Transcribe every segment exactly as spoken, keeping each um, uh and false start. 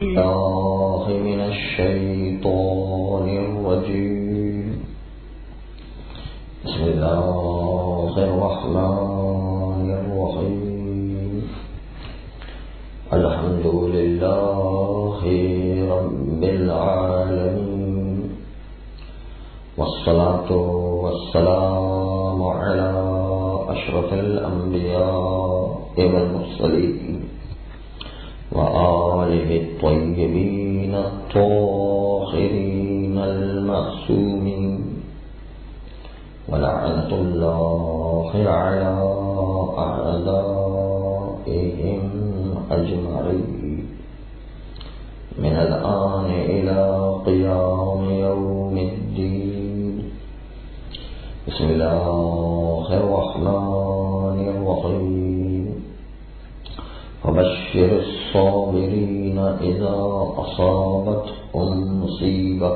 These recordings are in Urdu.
الله من الشيطان الرجيم. بسم الله الرحمن الرحيم. الحمد لله رب العالمين، والصلاة والسلام على أشرف الأنبياء والمرسلين وآله الطيبين الطاهرين المعصومين، ولعنة الله على أعدائهم أجمعين من الآن إلى قيام يوم الدين. بسم الله الرحمن الرحيم. فبشر الصابرين إذا أصابتهم مصيبة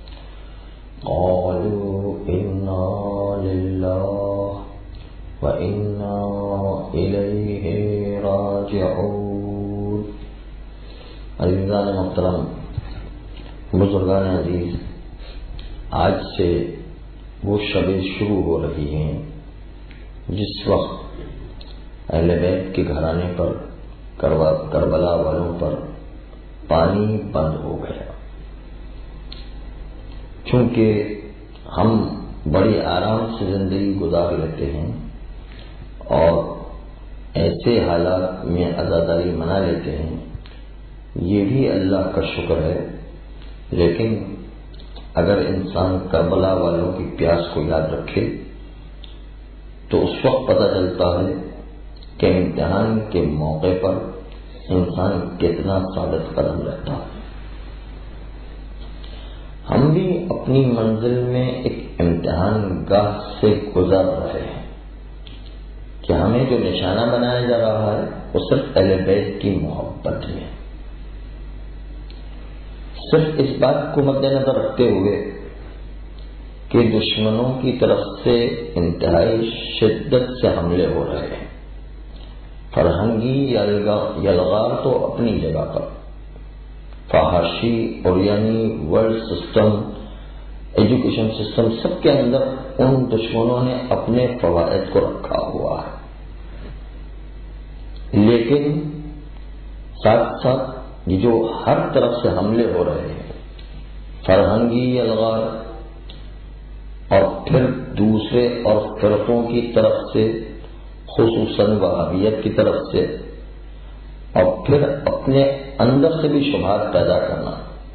قالوا إنا لله وإنا إليه راجعون. عزیزان محترم، بزرگان عزیز، آج سے وہ شبیں شروع ہو رہی ہیں جس وقت اہل بیت کے گھرانے پر کربلا والوں پر پانی بند ہو گیا. چونکہ ہم بڑی آرام سے زندگی گزار لیتے ہیں اور ایسے حالات میں عزاداری منا لیتے ہیں، یہ بھی اللہ کا شکر ہے. لیکن اگر انسان کربلا والوں کی پیاس کو یاد رکھے تو اس وقت پتہ چلتا ہے کہ امتحان کے موقع پر انسان کتنا ثابت قدم رہتا ہے. ہم بھی اپنی منزل میں ایک امتحان گاہ سے گزر رہے ہیں کہ ہمیں جو نشانہ بنایا جا رہا ہے وہ صرف اہل بیت کی محبت ہے. صرف اس بات کو مد نظر رکھتے ہوئے کہ دشمنوں کی طرف سے انتہائی شدت سے حملے ہو رہے ہیں. فرہنگی یلغار تو اپنی جگہ پر، فحاشی اور یعنی ورلڈ سسٹم، ایجوکیشن سسٹم، سب کے اندر ان دشمنوں نے اپنے فوائد کو رکھا ہوا ہے. لیکن ساتھ ساتھ یہ جو ہر طرف سے حملے ہو رہے ہیں، فرہنگی یلغار اور پھر دوسرے اور فرقوں کی طرف سے، خصوصاً وہابیت کی طرف سے، اور پھر اپنے اندر سے بھی شبہات پیدا کرنا،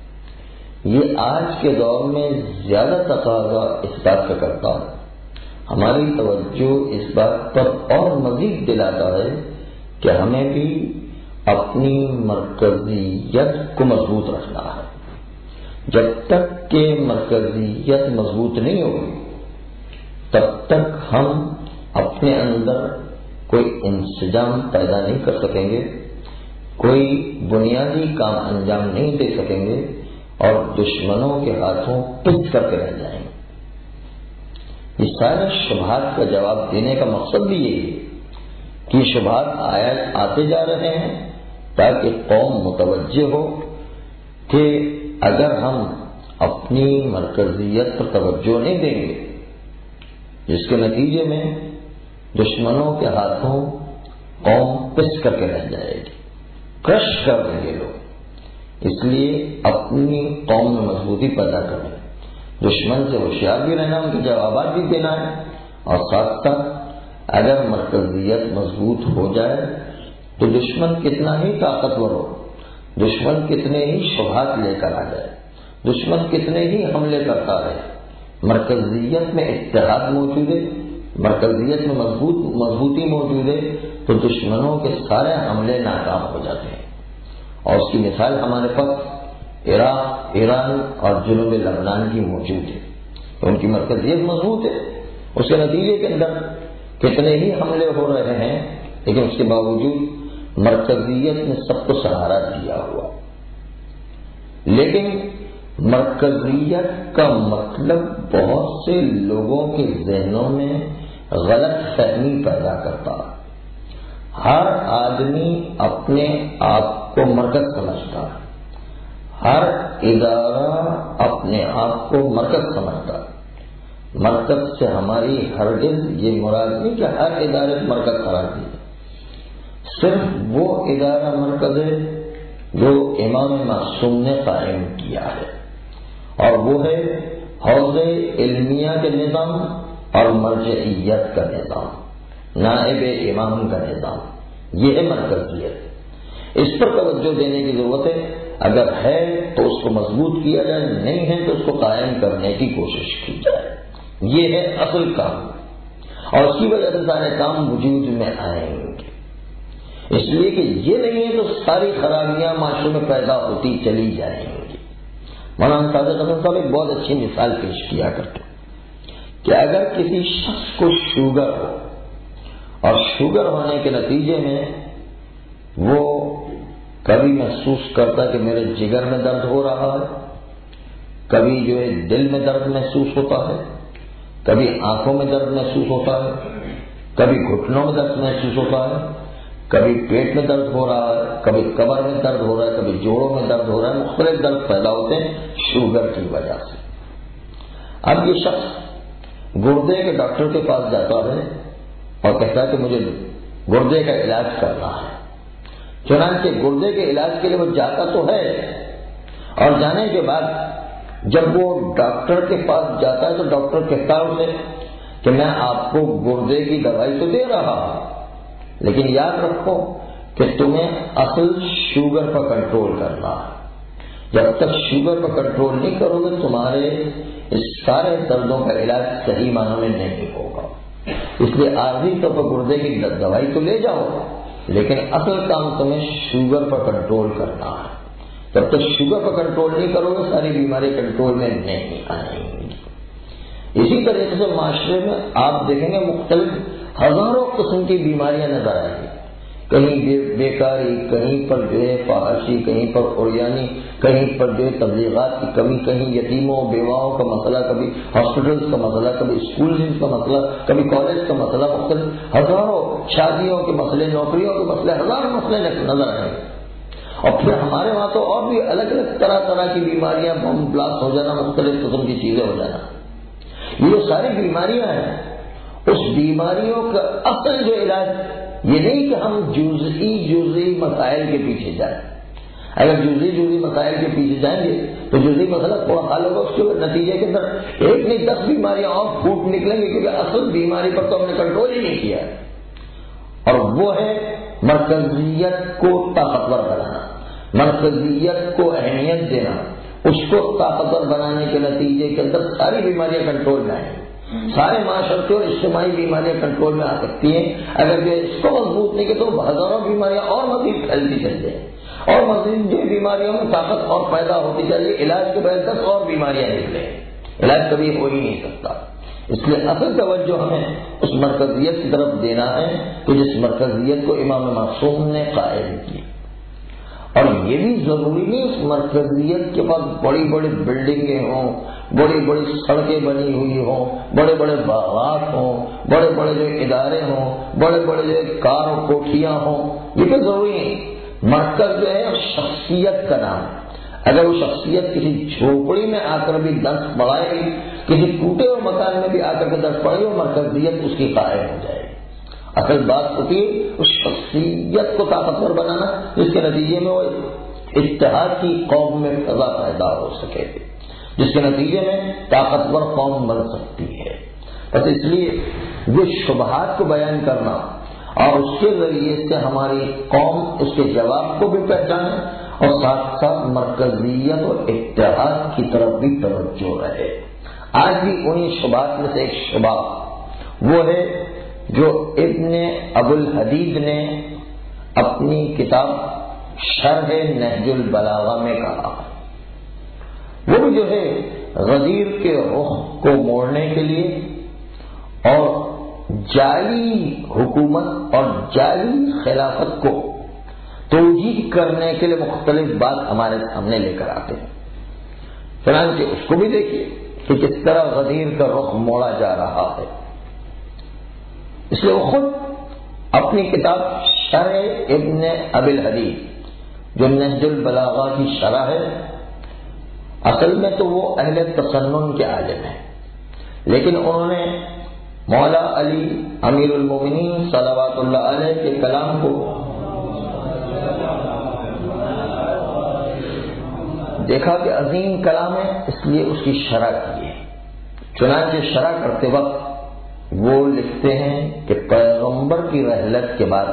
یہ آج کے دور میں زیادہ تقاضا اس بات کا کرتا ہے. ہماری توجہ اس بات پر اور مزید دلاتا ہے کہ ہمیں بھی اپنی مرکزیت کو مضبوط رکھنا ہے. جب تک کہ مرکزیت مضبوط نہیں ہوگی تب تک ہم اپنے اندر کوئی انسجام پیدا نہیں کر سکیں گے، کوئی بنیادی کام انجام نہیں دے سکیں گے اور دشمنوں کے ہاتھوں پچ کر کے رہ جائیں گے. یہ سارے شبہات کا جواب دینے کا مقصد بھی یہی ہے کہ شبہات آتے جا رہے ہیں تاکہ قوم متوجہ ہو کہ اگر ہم اپنی مرکزیت پر توجہ نہیں دیں گے جس کے نتیجے میں دشمنوں کے ہاتھوں قوم پس کر کے رہ جائے گی، کرش کر دیں گے لوگ. اس لیے اپنی قوم میں مضبوطی پیدا کریں، دشمن سے ہوشیار بھی رہنا، ان کے جوابات بھی دینا ہے، اور ساتھ ساتھ اگر مرکزیت مضبوط ہو جائے تو دشمن کتنا ہی طاقتور ہو، دشمن کتنے ہی شبہات لے کر آ جائے، دشمن کتنے ہی حملے کرتا ہے، مرکزیت میں اتحاد موجود ہے، مرکزیت میں مضبوط مضبوطی موجود ہے تو دشمنوں کے سارے حملے ناکام ہو جاتے ہیں. اور اس کی مثال ہمارے پاس عراق، ایران اور جنوب لبنان کی موجود ہے. تو ان کی مرکزیت مضبوط ہے، اس کے نتیجے کے اندر کتنے ہی حملے ہو رہے ہیں لیکن اس کے باوجود مرکزیت نے سب کو سہارا دیا ہوا. لیکن مرکزیت کا مطلب بہت سے لوگوں کے ذہنوں میں غلط فہمی پیدا کرتا. ہر آدمی اپنے آپ کو مرکز سمجھتا ہے، ہر ادارہ اپنے آپ کو مرکز سمجھتا ہے. مرکز سے ہماری ہرگز یہ مراد نہیں کہ ہر ادارے مرکز قرار دیے. صرف وہ ادارہ مرکز ہے جو امام معصوم نے قائم کیا ہے، اور وہ ہے حوض علمیہ کے نظام اور مرجعیت کا نظام، نائب امام کا نظام. یہ ہے مرکزیت. اس پر توجہ دینے کی ضرورت ہے. اگر ہے تو اس کو مضبوط کیا جائے، نہیں ہے تو اس کو قائم کرنے کی کوشش کی جائے. یہ ہے اصل کام، اور اس کی وجہ سے سارے کام وجود میں آئیں گے. اس لیے کہ یہ نہیں ہے تو ساری خرابیاں معاشرے میں پیدا ہوتی چلی جائیں گی. مولانا صادق حسن صاحب ایک بہت اچھی مثال پیش کیا کرتے کہ اگر کسی شخص کو شوگر ہو اور شوگر ہونے کے نتیجے میں وہ کبھی محسوس کرتا کہ میرے جگر میں درد ہو رہا ہے، کبھی جو ہے دل میں درد محسوس ہوتا ہے، کبھی آنکھوں میں درد محسوس ہوتا ہے، کبھی گھٹنوں میں درد محسوس ہوتا ہے، کبھی پیٹ میں درد ہو رہا ہے، کبھی کمر میں درد ہو رہا ہے، کبھی جوڑوں میں درد ہو رہا ہے. مختلف درد پیدا ہوتے ہیں شوگر کی وجہ سے. اب یہ شخص گردے کے ڈاکٹر کے پاس جاتا ہے اور کہتا ہے کہ مجھے گردے کا علاج کرنا ہے. چنانچہ گردے کے علاج کے لیے وہ جاتا تو ہے، اور جانے کے بعد جب وہ ڈاکٹر کے پاس جاتا ہے تو ڈاکٹر کہتا ہے اسے کہ میں آپ کو گردے کی دوائی تو دے رہا ہوں، لیکن یاد رکھو کہ تمہیں اصل شوگر پر کنٹرول کرنا ہے. جب تک شوگر پر کنٹرول نہیں کرو گے تمہارے اس سارے دردوں کا علاج صحیح معنوں میں نہیں ہوگا. اس لیے عارضی طور پر گردے کی دوائی تو لے جاؤ، لیکن اصل کام تمہیں شوگر پر کنٹرول کرنا ہے. جب تک شوگر پر کنٹرول نہیں کرو گے ساری بیماری کنٹرول میں نہیں آئیں گی. اسی طریقے سے معاشرے میں آپ دیکھیں گے مختلف ہزاروں قسم کی بیماریاں نظر آئیں گی. کہیں بے بیکاری، کہیں پر جو ہے فحاشی، کہیں پر عریانی، کہیں پر جو ہے تبلیغات کی کمی، کہیں یتیموں بیواؤں کا مسئلہ، کبھی ہاسپٹلس کا مسئلہ، کبھی اسکول کا مسئلہ، کبھی کالج کا مسئلہ، مختلف ہزاروں شادیوں کے مسئلے، نوکریوں کے مسئلے، ہزاروں مسئلے نظر آئیں گے. اور پھر ہمارے وہاں تو اور بھی الگ الگ طرح طرح کی بیماریاں، بم بلاسٹ ہو جانا، مختلف قسم کی چیزیں ہو جانا. یہ جو ساری بیماریاں ہیں، اس بیماریوں کا اصل جو علاج یہ نہیں کہ ہم جزئی جزئی مسائل کے پیچھے جائیں. اگر جزئی جزئی مسائل کے پیچھے جائیں گے تو جزئی مسئلہ تھوڑا حل ہوگا، اس کے نتیجے کے اندر ایک نہیں دس بیماریاں اور پھوٹ نکلیں گی، کیونکہ اصل بیماری پر تو ہم نے کنٹرول ہی نہیں کیا. اور وہ ہے مرکزیت کو طاقتور بنانا، مرکزیت کو اہمیت دینا. اس کو طاقتور بنانے کے نتیجے کے اندر ساری بیماریاں کنٹرول میں آئیں، سارے معاشرتی اور اجتماعی بیماریاں کنٹرول میں آ سکتی ہیں. اگر جو اس کو مضبوط نہیں کہ تو ہزاروں بیماریاں اور مزید پھیلتی چل جائیں، اور مزید جو بیماریوں میں طاقت اور پیدا ہوتی چل جائے. علاج کے بغیر دس اور بیماریاں نکلیں، علاج کبھی ہو ہی نہیں سکتا. اس لیے اصل توجہ ہمیں اس مرکزیت کی طرف دینا ہے کہ جس مرکزیت کو امام معصوم نے قائم کی. اور یہ بھی ضروری نہیں اس مرکزیت کے پاس بڑی بڑی بلڈنگیں ہوں، بڑی بڑی سڑکیں بنی ہوئی ہوں، بڑے بڑے باغات ہوں، بڑے بڑے جو ادارے ہوں، بڑے بڑے جو کار و کوٹھیاں ہوں. یہ تو ضروری نہیں. مرکز جو ہے شخصیت کا نام. اگر وہ شخصیت کسی جھوپڑی میں آ کر بھی درس پڑھائے گی، کسی ٹوٹے ہوئے مکان میں بھی آ کر کے درس پڑھے گی، وہ مرکزیت اس کی قائم ہو جائے گی. اصل بات ہوتی ہے اس شخصیت کو طاقتور بنانا جس کے نتیجے میں وہ اتحاد کی قوم میں فضا پیدا ہو سکے، جس کے نتیجے میں طاقتور قوم بن سکتی ہے. بس اس لیے یہ شبہات کو بیان کرنا اور اس کے ذریعے سے ہماری قوم اس کے جواب کو بھی پہچانے اور ساتھ ساتھ مرکزیت اور اتحاد کی طرف بھی توجہ رہے. آج بھی انہیں شبہات میں سے ایک شبہ وہ ہے جو ابن ابو الحدید نے اپنی کتاب شرح نہج البلاغہ میں کہا. وہ بھی جو ہے غدیر کے رخ کو موڑنے کے لیے اور جعلی حکومت اور جعلی خلافت کو توجیہ کرنے کے لیے مختلف بات ہمارے سامنے لے کر آتے ہیں. چنانچہ اس کو بھی دیکھیے کہ کس طرح غدیر کا رخ موڑا جا رہا ہے. اس لیے وہ خود اپنی کتاب شرح ابن ابی الحدید جو نہج البلاغہ کی شرح ہے اصل میں تو وہ اہل تسنن کے عالم ہیں، لیکن انہوں نے مولا علی امیر المومنین صلوات اللہ علیہ کے کلام کو دیکھا کہ عظیم کلام ہے، اس لیے اس کی شرح کی ہے۔ چنانچہ شرح کرتے وقت وہ لکھتے ہیں کہ پیغمبر کی رحلت کے بعد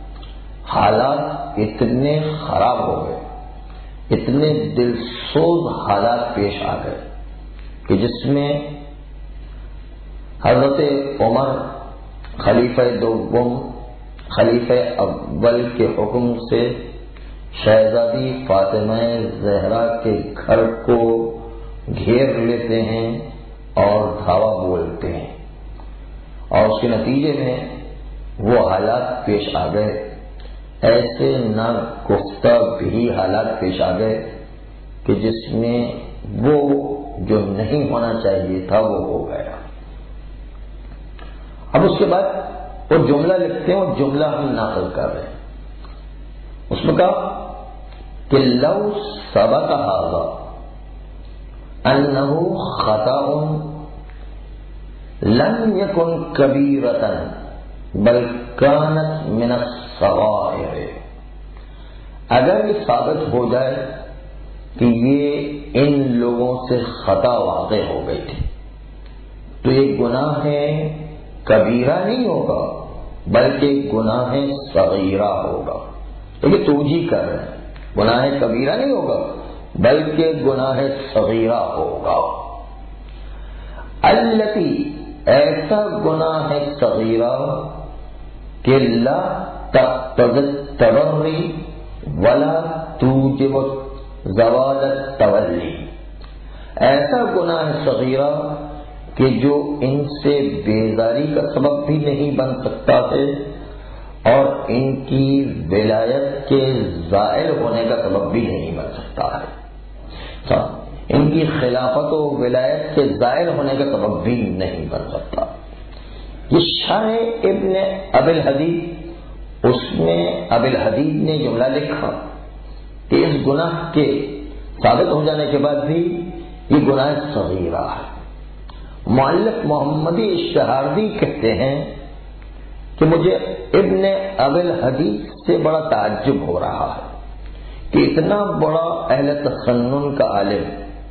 حالات اتنے خراب ہو گئے، اتنے دل سوز حالات پیش آ گئے کہ جس میں حضرت عمر خلیفہ دوم خلیفہ اول کے حکم سے شہزادی فاطمہ زہرا کے گھر کو گھیر لیتے ہیں اور دھاوا بولتے ہیں، اور اس کے نتیجے میں وہ حالات پیش آ گئے، ایسے نہ گفتہ بھی حالات پیش آ گئے کہ جس میں وہ جو نہیں ہونا چاہیے تھا وہ ہو گیا۔ اب اس کے بعد وہ جملہ لکھتے ہیں، وہ جملہ ہم نقل کر رہے ہیں۔ اس میں کہا کہ لو ثبت هذا انه خطأ لم يكن كبيرة بل كانت من الصغائر، اگر یہ ثابت ہو جائے کہ یہ ان لوگوں سے خطا واقع ہو گئی تھی تو یہ گناہ کبیرہ نہیں ہوگا بلکہ گناہ صغیرہ ہوگا۔ تو یہ توجیہ کر رہے ہیں، گناہ کبیرہ نہیں ہوگا بلکہ گناہ صغیرہ ہوگا۔ التی، ایسا گناہ صغیرہ کہ لا تقتضی التبری ولا توجب زوال التولی، ایسا گناہ صغیرہ کہ جو ان سے بیزاری کا سبب بھی نہیں بن سکتا ہے اور ان کی ولایت کے زائل ہونے کا سبب بھی نہیں بن سکتا ہے، ان کی خلافت و ولایت کے زائل ہونے کا سبب بھی نہیں بن سکتا۔ یہ شرح ابن ابی الحدید، اس میں ابی الحدید نے جملہ لکھا کہ اس گناہ کے ثابت ہو جانے کے بعد بھی یہ گناہ صغیرہ ہے۔ مؤلف محمدی اشتہاردی کہتے ہیں کہ مجھے ابن ابی الحدید سے بڑا تعجب ہو رہا ہے کہ اتنا بڑا اہل تسنن کا عالم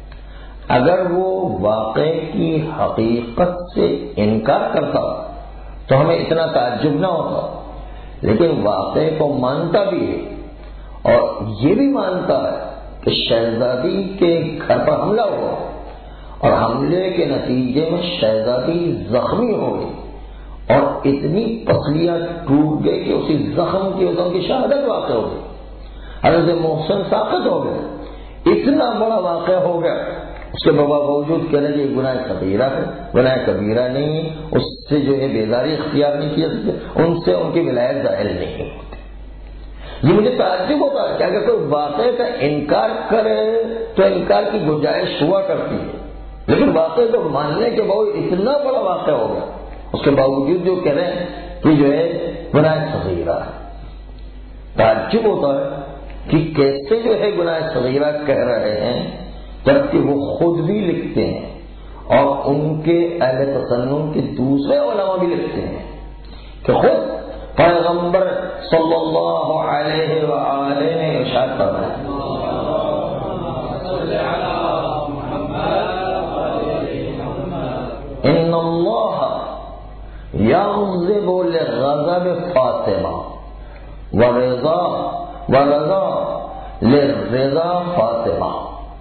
اگر وہ واقع کی حقیقت سے انکار کرتا تو ہمیں اتنا تعجب نہ ہوتا، لیکن واقع کو مانتا بھی ہے اور یہ بھی مانتا ہے کہ شہزادی کے گھر پر حملہ ہوا اور حملے کے نتیجے میں شہزادی زخمی ہو گئی اور اتنی پسلیاں ٹوٹ گئی کہ اسی زخم کی وجہ کی شہادت واقع ہو گئی، حضرت محسن ساقط ہو گئے، اتنا بڑا واقع ہو گیا۔ اس کے باوجود کہہ رہے کہ یہ گناہ صغیرہ ہے، گناہ کبیرہ نہیں، اس سے جو ہے بیداری اختیار نہیں کیا سکتے، ان سے ان کی ولایت ظاہر نہیں ہوتی۔ یہ مجھے تعجب ہوتا ہے کہ اگر کوئی واقعے کا انکار کرے تو انکار کی گنجائش ہوا کرتی ہے، لیکن واقعے کو ماننے کے بعد اتنا بڑا واقع ہو گیا، اس کے باوجود جو کہہ رہے ہیں کہ جو ہے گناہ صغیرہ ہے۔ تعجب ہوتا ہے کہ کیسے جو ہے گناہ صغیرہ کہہ رہے ہیں جبکہ وہ خود بھی لکھتے ہیں اور ان کے اہل تسنن کے دوسرے علماء بھی لکھتے ہیں کہ خود پیغمبر صلی اللہ علیہ وآلہ نے ارشاد فرمایا، ان اللہ یغضب لغضب فاطمہ ورضا ورضا لرضا فاطمہ،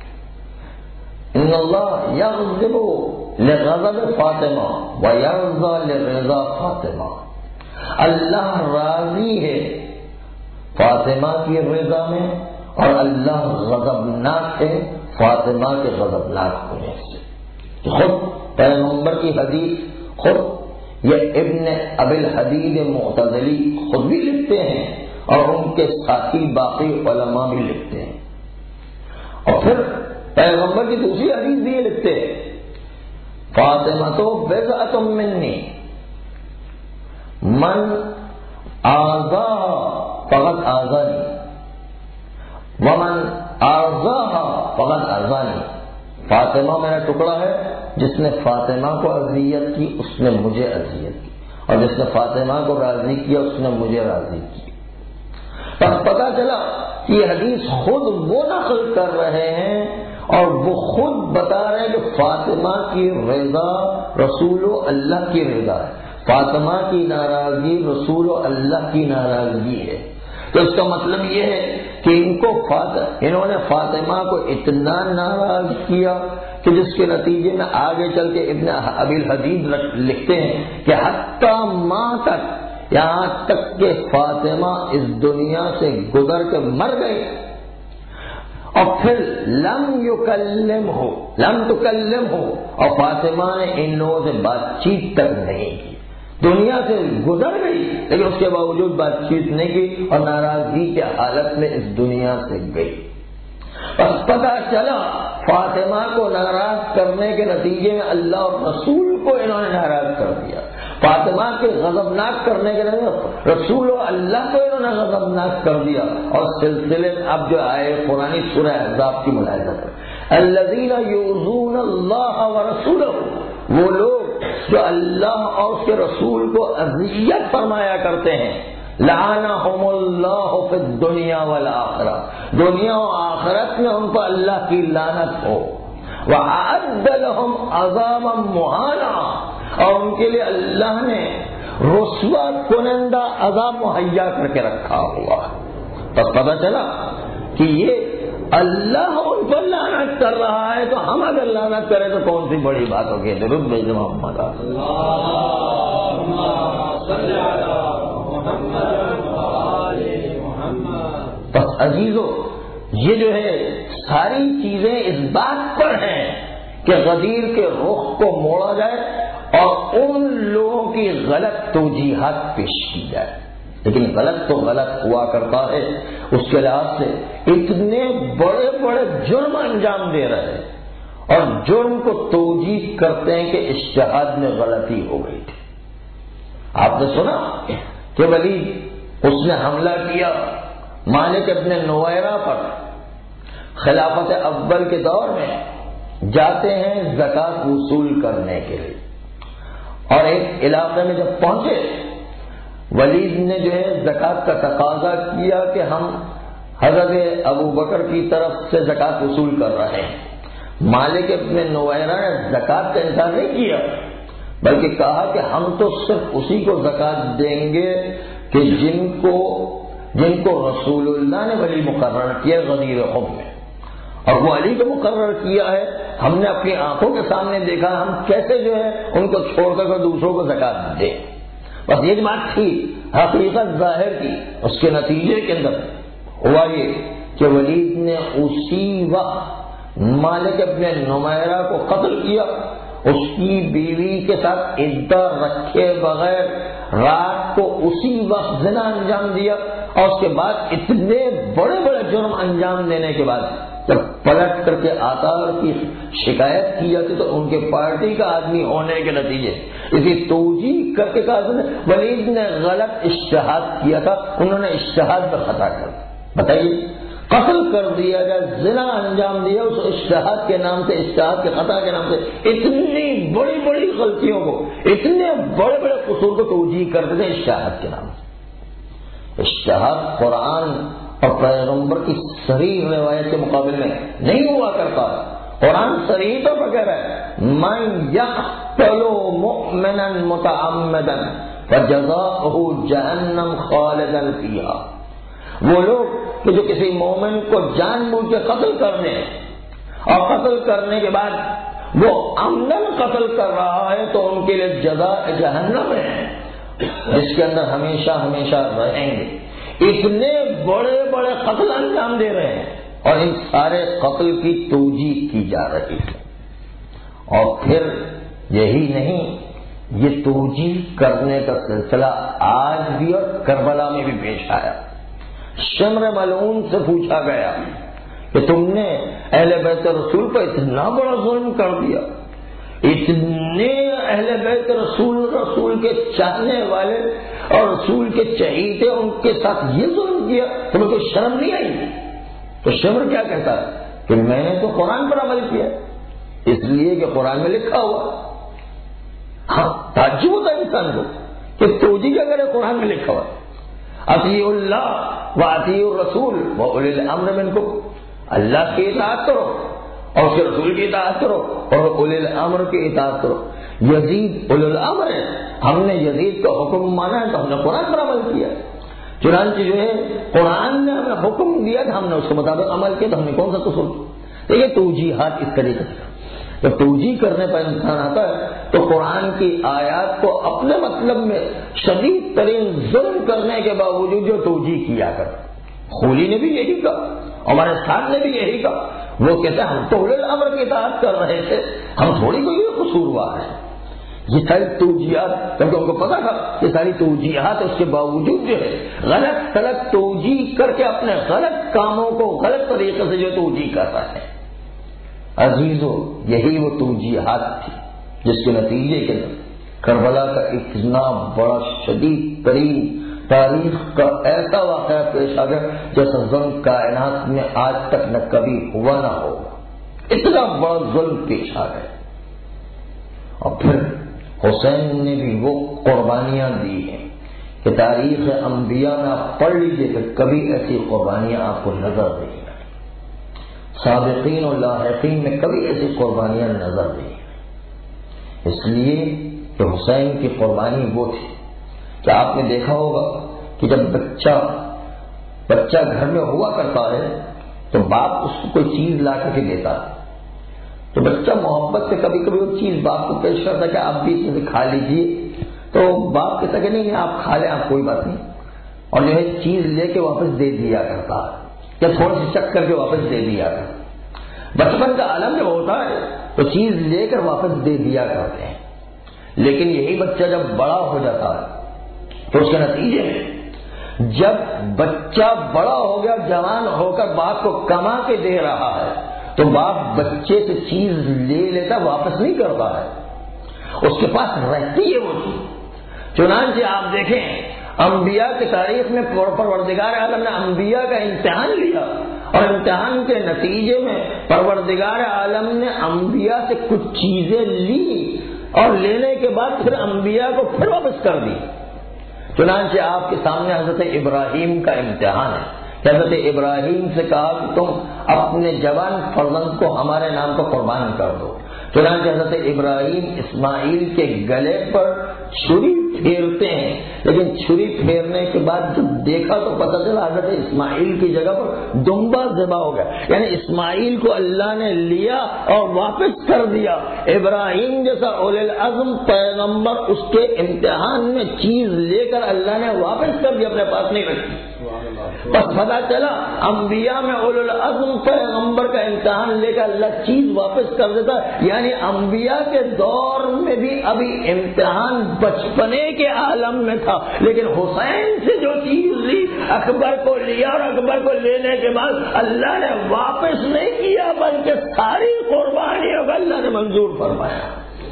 ان اللہ یغضب لغضب فاطمہ ویرضا لرضا فاطمہ، اللہ راضی ہے فاطمہ کی رضا میں اور اللہ غضبناک ہے فاطمہ کے غضبناک ہونے سے۔ خود پیغمبر کی حدیث، خود یہ ابن ابی الحدید معتزلی خود بھی لکھتے ہیں اور ان کے ساتھی باقی علماء بھی لکھتے ہیں، اور پھر پیغمبر کی دوسری حدیث بھی یہ لکھتے ہیں، فاطمہ تو بضعۃ منی من آذاها فقد آذانی ومن آذاها فقد آذانی، فاطمہ میرا ٹکڑا ہے، جس نے فاطمہ کو اذیت کی اس نے مجھے اذیت کی، اور جس نے فاطمہ کو راضی کیا اس نے مجھے راضی کیا۔ بس پتا چلا کہ یہ حدیث خود وہ نقل کر رہے ہیں اور وہ خود بتا رہے ہیں کہ فاطمہ کی رضا رسول اللہ کی رضا ہے، فاطمہ کی ناراضگی رسول اللہ کی ناراضگی ہے۔ تو اس کا مطلب یہ ہے کہ ان کو فاطمہ انہوں نے فاطمہ کو اتنا ناراض کیا کہ جس کے نتیجے میں آگے چل کے ابن ابی الحدید لکھتے ہیں کہ حتیٰ ماں تک، یہاں تک کہ فاطمہ اس دنیا سے گزر کے مر گئی اور پھر لم یکلم ہو لم تکلم ہو اور فاطمہ نے ان لوگوں سے بات چیت تک نہیں کی، دنیا سے گزر گئی لیکن اس کے باوجود بات چیت نہیں کی اور ناراضگی کی حالت میں اس دنیا سے گئی۔ بس پتہ چلا فاطمہ کو ناراض کرنے کے نتیجے میں اللہ اور رسول کو انہوں نے ناراض کر دیا، فاطمہ کے غضبناک کرنے کے نتیجے رسول و اللہ کو انہوں نے غضبناک کر دیا۔ اور سلسلے میں اب جو آئے قرآنی سورہ احزاب کی ملاحظہ کریں، الذین یؤذون اللہ ورسولہ، وہ لوگ جو اللہ اور اس کے رسول کو اذیت فرمایا کرتے ہیں، لعنہم اللہ فی الدنیا والآخرہ، دنیا و آخرت میں ان پر اللہ کی لعنت ہو، وأعد لهم عذابا مہانا، اور ان کے لیے اللہ نے رسوا کنندہ عذاب مہیا کر کے رکھا ہوا۔ بس پتہ چلا کہ یہ اللہ ان پر لعنت کر رہا ہے تو ہم اگر لعنت کریں تو کون سی بڑی بات ہوگی؟ درود بھیجو محمد اللہم صلی علی محمد وآل محمد۔ بس عزیزو، یہ جو ہے ساری چیزیں اس بات پر ہیں کہ غدیر کے رخ کو موڑا جائے اور ان لوگوں کی غلط توجیحات پیش کی جائے، لیکن غلط تو غلط ہوا کرتا ہے، اس کے لحاظ سے اتنے بڑے بڑے جرم انجام دے رہے ہیں اور جرم کو توجیح کرتے ہیں کہ اجتہاد میں غلطی ہو گئی تھی۔ آپ نے سنا کہ ولید اس نے حملہ کیا مالک ابن نویرہ پر، خلافت اول کے دور میں جاتے ہیں زکوٰۃ وصول کرنے کے لیے، اور ایک علاقے میں جب پہنچے ولید نے جو ہے زکوٰۃ کا تقاضا کیا کہ ہم حضرت ابو بکر کی طرف سے زکوٰۃ وصول کر رہے ہیں۔ مالک ابن نویرہ نے زکوٰۃ کا انکار نہیں کیا بلکہ کہا کہ ہم تو صرف اسی کو زکوٰۃ دیں گے کہ جن کو جن کو رسول اللہ نے ولی مقرر کیا غدیر قوم میں، اور وہ علی کو مقرر کیا ہے، ہم نے اپنی آنکھوں کے سامنے دیکھا، ہم کیسے جو ہے ان کو چھوڑ کر دوسروں کو زکوٰۃ دیں۔ بس یہ بات تھی، حقیقت ظاہر کی۔ اس کے نتیجے کے اندر ہوا یہ کہ ولید نے اسی وقت مالک ابن نمیرہ کو قتل کیا، اس کی بیوی کے ساتھ عدہ رکھے بغیر رات کو اسی وقت زنا انجام دیا، اور اس کے بعد اتنے بڑے بڑے جرم انجام دینے کے بعد جب پلٹ کر کے آثار کی شکایت کی جاتی تو ان کے پارٹی کا آدمی ہونے کے نتیجے اسی توجیہ کر کے کہا ولید نے غلط اجتہاد کیا تھا، انہوں نے اجتہاد پر خطا کر دیا۔ بتائیے، قتل کر دیا گیا، زنا انجام دیا اس اجتہاد کے نام سے، اجتہاد کے خطا کے نام سے، اتنی بڑی بڑی غلطیوں کو، اتنے بڑے بڑے قصور کو توجیہ کرتے تھے اجتہاد کے نام سے۔ اجتہاد قرآن اور پیغمبر کی صریح روایت کے مقابلے میں نہیں ہوا کرتا۔ قرآن صریح تو کہہ رہا ہے من یقتل مؤمنا متعمدا فجزاؤہ جہنم خالدا فیہا، وہ لوگ کہ جو کسی مومن کو جان بوجھ کے قتل کرنے اور قتل کرنے کے بعد وہ عمدن قتل کر رہا ہے تو ان کے لیے جزا جہنم ہے جس کے اندر ہمیشہ ہمیشہ رہیں گے۔ اتنے بڑے بڑے قتل انجام دے رہے ہیں اور ان سارے قتل کی توجیہ کی جا رہی ہے۔ اور پھر یہی نہیں، یہ توجیہ کرنے کا سلسلہ آج بھی اور کربلا میں بھی پیش آیا۔ شمر ملعون سے پوچھا گیا کہ تم نے اہل بیت رسول پر اتنا بڑا ظلم کر دیا، اتنے اہل بیت رسول رسول کے چاہنے والے اور رسول کے چہیتے ان کے ساتھ یہ ظلم کیا، تمہیں کوئی شرم نہیں آئی؟ تو شمر کیا کہتا ہے کہ میں نے تو قرآن پر عمل کیا، اس لیے کہ قرآن میں لکھا ہوا. ہاں تعجب ہوتا ہے انسان کو کہ توجیہ کیا کرے, قرآن میں لکھا ہوا اطیعوا اللہ و اطیعوا الرسول و اولی الامر منکم, اللہ کی اطاعت کرو اور اس کے رسول کی اطاعت کرو اور اولی الامر کی اطاعت کرو. یزید اولی الامر ہے, ہم نے یزید کا حکم مانا ہے تو ہم نے قرآن پر عمل کیا. چنانچہ جو ہے قرآن نے ہمیں حکم دیا کہ ہم نے اس کے مطابق عمل کیا تو ہم نے کون سا قصور کیا. دیکھیے توجیحات اس طریقے سے جب توجیہ کرنے پر انسان آتا ہے تو قرآن کی آیات کو اپنے مطلب میں شدید ترین ظلم کرنے کے باوجود جو توجیہ کیا کر. خولی نے بھی یہی کہا, ہمارے ساتھ نے بھی یہی کہا. وہ کہتے ہیں ہم تو اولی الامر کی اطاعت کر رہے تھے, ہم تھوڑی کوئی قصوروار ہیں. یہ ساری توجیحات کیونکہ ان کو پتا تھا یہ ساری توجیحات اس کے باوجود جو ہے غلط غلط توجیہ کر کے اپنے غلط کاموں کو غلط طریقے سے جو توجیہ کرتا ہے. عزیزو یہی وہ توجیحات تھی جس کے نتیجے کے کربلا کا اتنا بڑا شدید ترین تاریخ کا ایسا واقعہ پیش آ گیا جیسا ظلم کائنات میں آج تک نہ کبھی ہوا نہ ہوگا. اتنا بڑا ظلم پیش آ گیا. اور پھر حسین نے بھی وہ قربانیاں دی ہیں کہ تاریخ انبیاء میں آپ پڑھ لیجئے کہ کبھی ایسی قربانیاں آپ کو نظر نہیں آئی. سابقین اور لاحقین میں کبھی ایسی قربانیاں نظر نہیں آئی. اس لیے کہ حسین کی قربانی وہ تھی کہ آپ نے دیکھا ہوگا کہ جب بچہ بچہ گھر میں ہوا کرتا ہے تو باپ اس کو کوئی چیز لا کر کے دیتا ہے تو بچہ محبت سے کبھی کبھی وہ چیز باپ کو پیش کرتا ہے کہ آپ بھی اس میں کھا لیجیے. تو باپ کہتا کہ نہیں آپ کھا لیں, آپ کوئی بات نہیں, اور جو ہے چیز لے کے واپس دے دیا کرتا ہے یا تھوڑا سی چک کر کے واپس دے دیا کرتا. بچپن کا عالم جب ہوتا ہے تو چیز لے کر واپس دے دیا کرتے ہیں. لیکن یہی بچہ جب بڑا ہو جاتا ہے تو اس کے نتیجے میں جب بچہ بڑا ہو گیا جوان ہو کر باپ کو کما کے دے رہا ہے تو باپ بچے سے چیز لے لیتا واپس نہیں کرتا ہے, اس کے پاس رہتی ہے وہ چیز. چنانچہ آپ دیکھیں انبیاء کی تاریخ میں پروردگار عالم نے انبیاء کا امتحان لیا اور امتحان کے نتیجے میں پروردگار عالم نے انبیاء سے کچھ چیزیں لی اور لینے کے بعد پھر انبیاء کو پھر واپس کر دی. چنانچہ آپ کے سامنے حضرت ابراہیم کا امتحان ہے. حضرت ابراہیم سے کہا کہ تم اپنے جوان فرزند کو ہمارے نام پر قربان کر دو. چنانچہ حضرت ابراہیم اسماعیل کے گلے پر چھری پھیرتے ہیں, لیکن چھری پھیرنے کے بعد جب دیکھا تو پتہ چلا حضرت اسماعیل کی جگہ پر دمبا ذبح ہو گیا. یعنی اسماعیل کو اللہ نے لیا اور واپس کر دیا. ابراہیم جیسا اولی العزم پیغمبر اس کے امتحان میں چیز لے کر اللہ نے واپس کر دیا, اپنے پاس نہیں رکھی. بس پتا چلا انبیاء میں اولو العزم پیغمبر کا امتحان لے کر اللہ چیز واپس کر دیتا. یعنی انبیاء کے دور میں بھی ابھی امتحان بچپنے کے عالم میں تھا, لیکن حسین سے جو چیز لی اکبر کو لیا اور اکبر کو لینے کے بعد اللہ نے واپس نہیں کیا بلکہ ساری قربانیوں کو اللہ نے منظور فرمایا.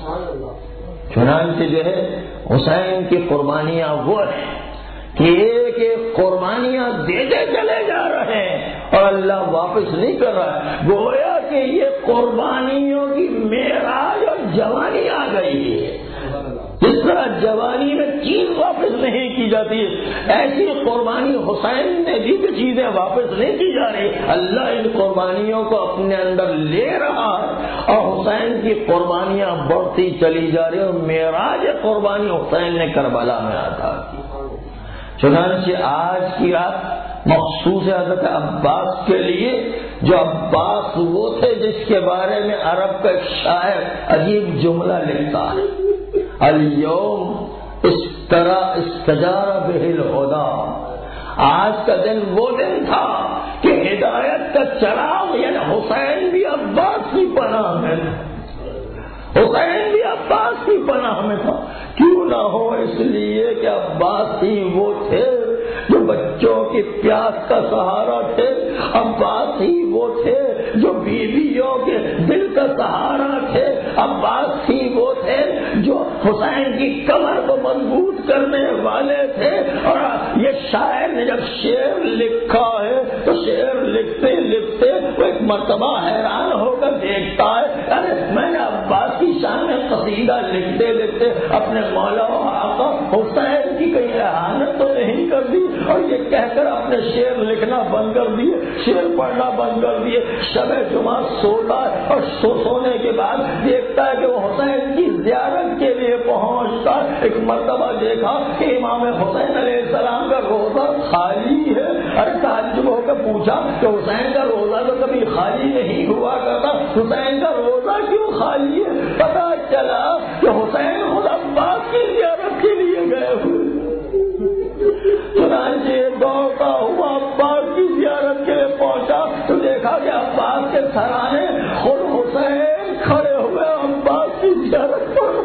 چنانچہ جو ہے حسین کی قربانیاں وہ ہیں کہ ایک ایک قربانیاں دیتے چلے جا رہے ہیں اور اللہ واپس نہیں کر رہا ہے. گویا کہ یہ قربانیوں کی معراج اور جوانی آ گئی ہے. جس طرح جوانی میں چیز واپس نہیں کی جاتی ہے ایسی قربانی حسین نے بھی چیزیں واپس نہیں کی جا رہی. اللہ ان قربانیوں کو اپنے اندر لے رہا ہے اور حسین کی قربانیاں بڑھتی چلی جا رہی ہیں اور معراج قربانی حسین نے کربلا میں ادا کی. چنانچہ آج کی رات مخصوص حضرت عباس کے لیے, جو عباس وہ تھے جس کے بارے میں عرب کا ایک شاعر عجیب جملہ لکھتا ہے, الیوم اس طرح استجار بہ الہدی. آج کا دن وہ دن تھا کہ ہدایت کا چراغ یعنی حسین بھی عباس کی پناہ میں تھا. حسین بھی عباس کی پناہ میں تھا. کیوں نہ ہو, اس لیے کہ عباس ہی وہ تھے جو بچوں کی پیاس کا سہارا تھے. عباس ہی وہ تھے جو بیویوں کے دل کا سہارا تھے. عباس ہی وہ تھے جو حسین کی کمر کو مضبوط کرنے والے تھے. اور یہ شاعر نے جب شعر لکھا ہے تو شعر لکھتے لکھتے وہ ایک مرتبہ حیران ہو کر دیکھتا ہے, ارے میں قصیدہ لکھتے لکھتے اپنے مولا و آقا حسین کی کہیں اہانت تو نہیں کر دی، اور یہ کہہ کر اپنے شعر لکھنا بند کر دیے، شعر پڑھنا بند کر دیے۔ شب جمعہ سوتا ہے اور سو سونے کے بعد دیکھتا ہے کہ وہ حسین کی زیارت کے لیے پہنچتا ہے۔ ایک مرتبہ دیکھا کہ امام حسین علیہ السلام کا روزہ خالی ہے۔ ارے تعجب ہو کر پوچھا کہ حسین کا روزہ تو کبھی خالی نہیں ہوا کرتا، حسین کا روزہ کیوں خالی ہے؟ پتا چلا کہ حسین خود عباس کی زیارت کے لیے گئے ہوئے۔ چنانچہ دوڑتا ہوا عباس کی زیارت کے لیے پہنچا تو دیکھا کہ عباس کے سرانے خود حسین کھڑے ہوئے عباس کی زیارت پر۔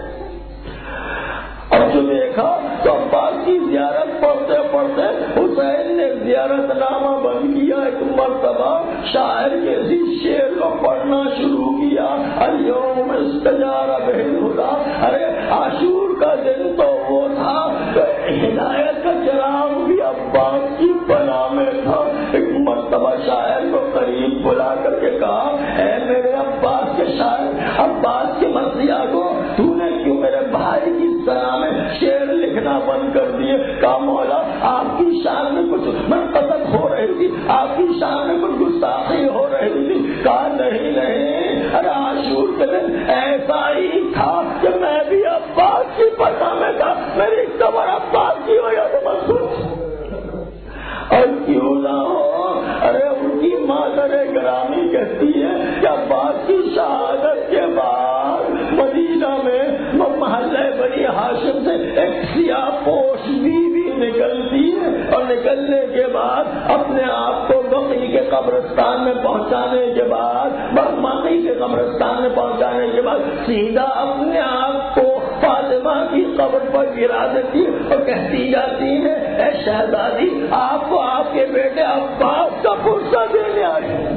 اور جو دیکھا تو عباس کی زیارت پڑھتے پڑھتے حسین نے زیارت نامہ بند کیا۔ ایک مرتبہ شاعر کے اسی شعر کو پڑھنا شروع کیا، اليوم استجار به الهدى۔ ارے عاشور کا دن تو وہ تھا کہ ہدایت کا چراغ بھی عباس کی پناہ میں تھا۔ ایک مرتبہ شاعر کو قریب بلا کر کے کہا، اے میرے عباس کے شاعر، عباس کے مرثیہ کو تو نے کیوں میرے بھائی کی طرح میں شعر لکھنا بند کر دیے؟ کہا مولا آپ کی شان میں کچھ منقصد ہو رہی تھی، آپ کی شان میں کچھ گستاخی ہو رہی تھی۔ کہا نہیں نہیں، ارے عاشور کے دن ایسا ہی تھا کہ میں بھی عباس کی پناہ میں تھا، میری قبر عباس کی وجہ سے محسوس اور کیوں نہ ہو۔ ارے ان کی مادر گرامی کہتی ہے کہ عباس کی شہادت کے بعد مدینہ میں محلہ بنی ہاشم سے ایک سیاہ پوش بیوی نکلتی ہے، اور نکلنے کے بعد اپنے آپ کو بقی کے قبرستان میں پہنچانے کے بعد بقی کے قبرستان میں پہنچانے کے بعد سیدھا اپنے آپ کو فاطمہ کی قبر پر گرا دیتی اور کہتی جاتی ہے، اے شہزادی آپ کو آپ کے بیٹے عباس کا پرسہ دینے آئی۔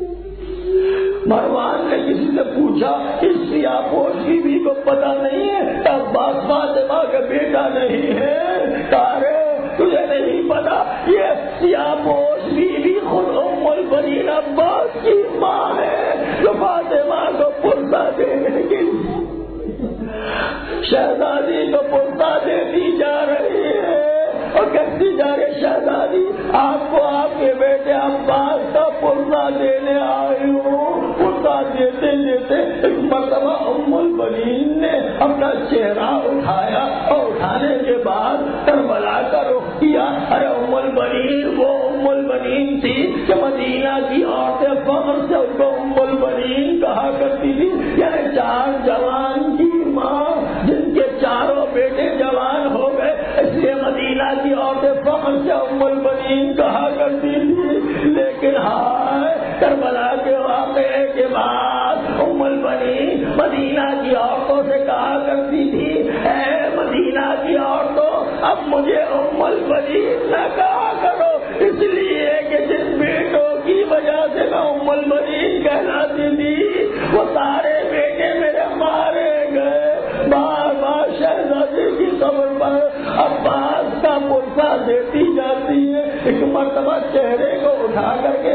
مروان نے کسی سے پوچھا اس سیاہ پوش بیوی کو پتا نہیں ہے عباس فاطمہ کا بیٹا نہیں ہے؟ تارے تجھے نہیں پتا یہ سیاہ پوش بیوی خود ام البنین عباس کی ماں ہے جو فاطمہ کو پرسہ دینے کے لیے شہزادی کو پرسہ دیتی جا رہی ہے اور کہتی جا رہی شہزادی آپ کو آپ کے بیٹے عباس کا پرسہ دینے آئی ہوں۔ پرسہ دیتے دیتے ایک مرتبہ ام البنین نے اپنا چہرہ اٹھایا اور اٹھانے کے بعد کربلا کا رخ کیا۔ ارے ام البنین وہ ام البنین تھی کہ مدینہ کی عورتیں فخر سے ان کو ام البنین کہا کرتی تھی، یعنی چار جوان کی ماں جن کے چاروں بیٹے جوان ہو گئے، اس لیے مدینہ کی عورتیں فخر سے ام البنین کہا کرتی تھی۔ لیکن ہائے کربلا کے واقعے کے بعد ام البنین مدینہ کی عورتوں سے کہا کرتی تھی، اے مدینہ کی عورتوں اب مجھے ام البنین نہ کہا کرو، اس لیے کہ جن بیٹوں کی وجہ سے میں ام البنین کہلاتی تھی وہ سارے بیٹے میرے مارے گئے۔ بار بار شہزادی کی قبر پر عباس کا پرسہ دیتی جاتی ہے۔ ایک مرتبہ چہرے کو اٹھا کر کے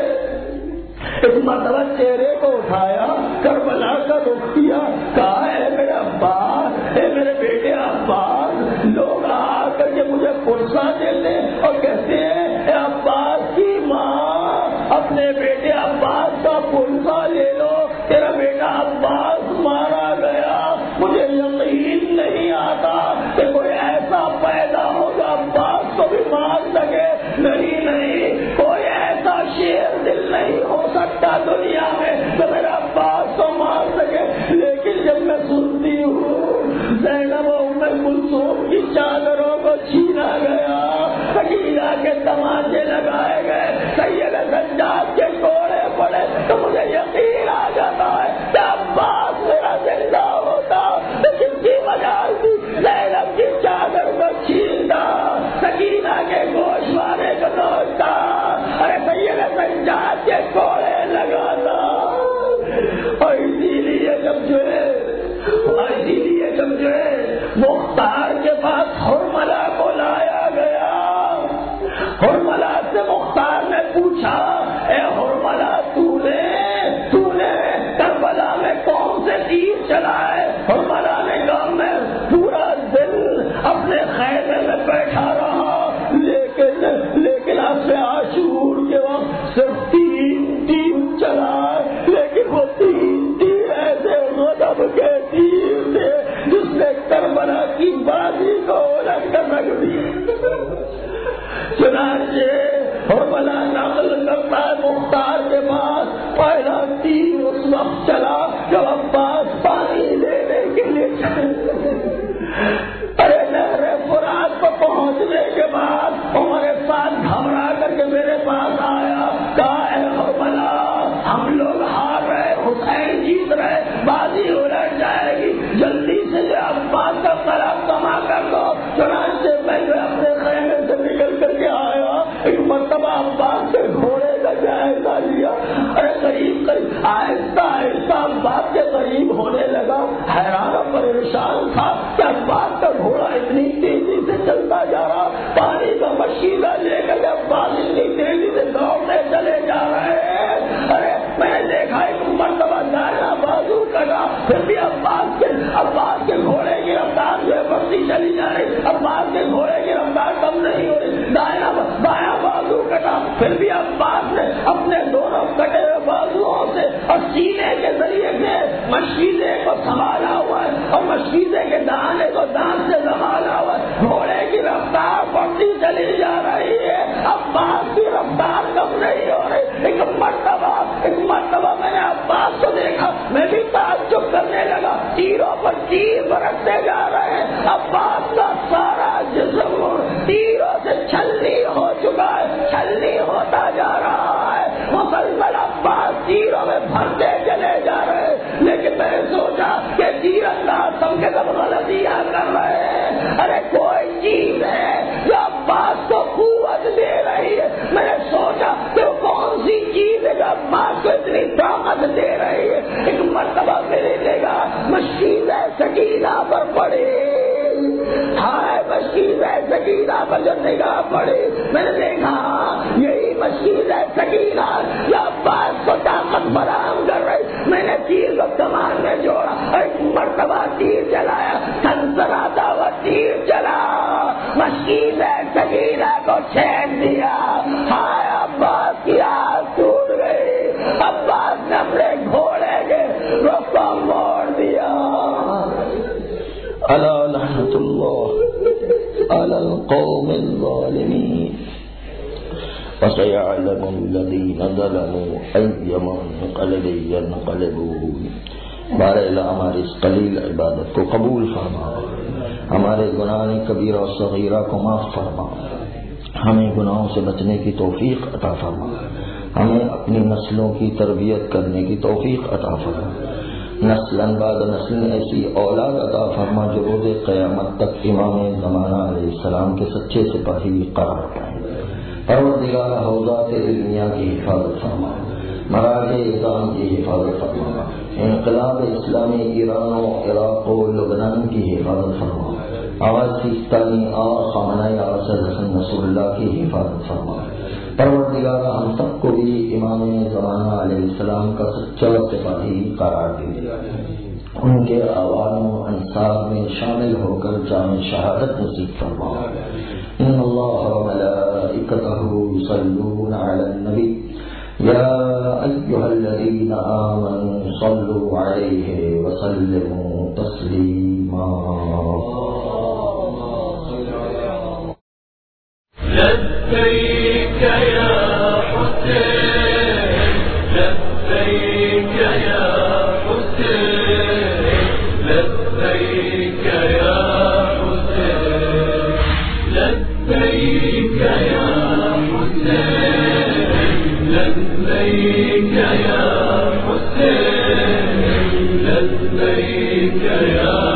ایک مرتبہ چہرے کو اٹھایا، کربلا کا رخ کیا، کہا اے میرے عباس، اے میرے بیٹے عباس، لوگ آ کر کے مجھے پرسہ دیتے اور کہتے ہیں اے عباس کی ماں اپنے بیٹے عباس کا پرسہ لے لو، تیرا بیٹا عباس مارا گیا۔ مجھے یقین نہیں آتا کہ کوئی ایسا پیدا ہوگا عباس کو بھی مار سکے۔ نہیں نہیں، کوئی ایسا شیر دل نہیں ہو سکتا دنیا میں جو میرا عباس کو مار سکے۔ لیکن جب میں سنتی ہوں زینب و ام کلثوم کی چادروں کو چھینا گیا، سکینہ کے تماچے لگائے گئے، سید سجاد کے کوڑے پڑے، تو مجھے یقین آ جاتا ہے کہ عباس میرا زندہ ہوتا، لیکن کی وجہ سے زینب کی چادر کو چھینتا، سکینہ کے گوشوارے کو نوچتا، ارے سید سجاد کے کوڑے لگاتا۔ اور اسی لیے جب جو ہے اور اسی لیے جب جو ہے مختار کے پاس حرملہ کو لایا گیا، حرملہ سے مختار نے پوچھا، اے حرملہ تو نے تو نے کربلا میں کون سے تیر چلائے؟ تیر اس وقت چلا جب عباس پانی لینے کے لیے ارے نہر فرات پر پہنچنے کے بعد عمر پاک گھبرا کر کے میرے پاس آیا، کہا اے حرملہ ہم لوگ ہار رہے، حسین جیت رہے، بازی الٹ جائے گی، جلدی سے جو عباس کا طرف کما کر دو۔ چنانچہ میں جو اپنے خیمے سے نکل کر کے آیا، ایک مرتبہ عباس کے گھوڑے کا جائزہ لیا، ارے قریب قریب آہستہ آہستہ عباس کے قریب ہونے لگا، حیران اور پریشان تھا کہ عباس کا گھوڑا اتنی تیزی سے چلتا جا رہا، پانی کا مشیدہ لے کر کے عباس اتنی تیزی سے دوڑتے چلے جا رہے ہیں۔ ارے میں نے دیکھا ایک مرتبہ دائنا بازو کٹا، پھر بھی عباس کے عباس کے گھوڑے کی رفتار جو ہے بڑھتی چلی جا رہی، عباس کے گھوڑے کی رفتار کم نہیں ہو رہی، دائنا بایاں بازو کٹا، پھر بھی عباس نے اپنے دونوں کٹے ہوئے بازوؤں سے اور سینے کے ذریعے سے مشیدے کو سنبھالا ہوا ہے اور مشیدے کے دانے کو دان سے سنبھالا ہوا ہے، گھوڑے کی رفتار بڑھتی چلی جا رہی ہے، عباس کی رفتار کم نہیں ہو رہی۔ ایک مرتبہ ایک مرتبہ میں نے عباس کو دیکھا، میں بھی تعجب کرنے لگا، تیروں پر تیر برستے جا رہے ہیں، عباس کا سارا جسم تیروں سے چھلنی ہو چکا ہے، چھلنی ہوتا جا رہا ہے، مسلسل عباس تیروں میں بھرتے چلے جا رہے ہیں۔ لیکن میں نے سوچا کہ تیر انداز سب کے سب غلطیاں کر رہے ہیں، ارے کوئی چیز ہے جو عباس کو قوت دے رہی ہے۔ میں نے سوچا کہ وہ کون سی چیز ہے جو عباس کو اتنی طاقت دے رہی ہے۔ ایک مرتبہ میرے نگاہ مشیدہ سکینہ پر پڑی، ہائے مشیدہ سکینہ پر جو نگاہ پڑی، میں نے دیکھا یہی مشیدہ سکینہ جو عباس کو طاقت فراہم کر رہی۔ میں نے تیر کو کمان میں جوڑا، ایک مرتبہ تیر چلایا، سنسراتا ہوا تیر چلا، مشیدہ سکینہ کو چھین دیا، ہائے عباس کی آنکھ ٹوٹ گئی، عباس نے اپنے گھوڑے کے رخ کو موڑ دیا۔ الا لعنت اللہ علی القوم الظالمین وسيعلم الذين ظلموا أي منقلب ينقلبون۔ بارئلہ ہماری اس قلیل عبادت کو قبول فرما، ہمارے گناہ کبیرہ و صغیرہ کو معاف فرما، ہمیں گناہوں سے بچنے کی توفیق عطا فرما، ہمیں اپنی نسلوں کی تربیت کرنے کی توفیق عطا فرما، نسلاً بعد نسل ایسی اولاد عطا فرما جو روز قیامت تک امام زمانہ علیہ السلام کے سچے سپاہی قرار پائیں۔ پروردگار حوضات علمیہ کی حفاظت فرما، مراکز اعظام کی حفاظت فرما، انقلاب اسلامی ایران و عراق و لبنان کی حفاظت فرما، آواز سیستانی اور خامنہ آصر حسن نصر اللہ کی حفاظت فرما۔ پروردگار ہم سب کو بھی امام زمانہ علیہ السلام کا سچا سپاہی قرار دے، ان کے عوام و انصار میں شامل ہو کر جامع شہادت نصیب فرما۔ ان اللہ و ملائکتہ یصلون علی النبی یا ایھا الذین آمنوا صلوا علیہ وسلموا تسلیما۔ لبیک یا حسین، لبیک یا حسین، لبیک یا حسین، لبیک یا حسین، لبیک یا حسین، لبیک یا